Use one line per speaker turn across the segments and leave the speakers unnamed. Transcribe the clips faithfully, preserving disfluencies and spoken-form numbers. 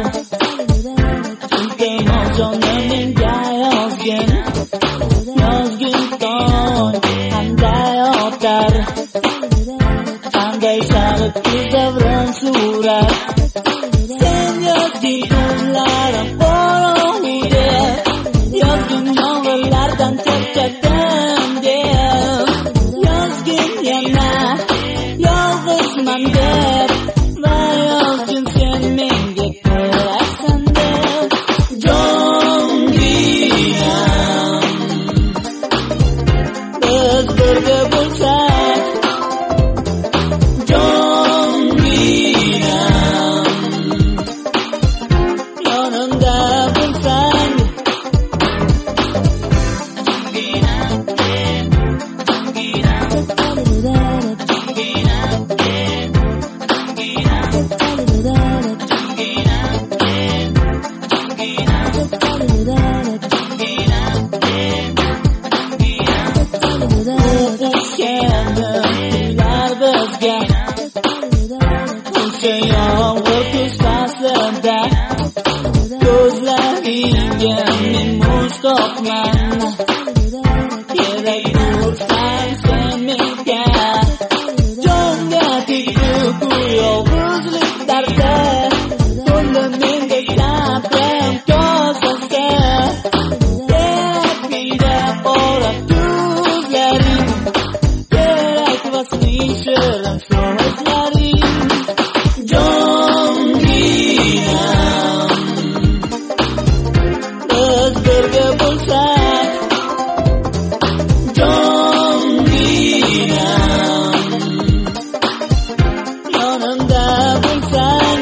emo'zoni menga yozgin, yozgin tong qanday otar, qanday sariq ko'z davron surat. Sen yozgin ko'zlarim qorong'uda, yozgin yomg'irlardan charchadim deb, yozgin yana yolg'izman deb, va yozgin sen menga keraksan deb. Jonginam, biz birga bo'lsak, jonginam, yonimda bo'lsang, o'sha yomg'ir kuz faslida ko'zlaringga men mushtoqman. Kerak bo'lsang sen menga, jonga tegdi yolg'izlik dardi, to'ldi menga sabrim kosasi. Kerak menga qorab ko'zlaring, kerak vasling shirin so'zlaring. Jonginam, biz birga bo'lsak, jonginam, yonimda bo'lsang.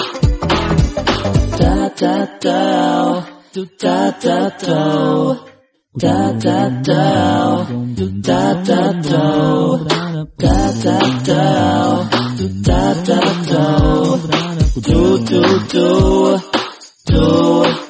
Ta ta ta, tu ta ta ta, ta ta ta, tu ta ta ta, ta ta ta, tu ta ta ta, tu tu tu tu.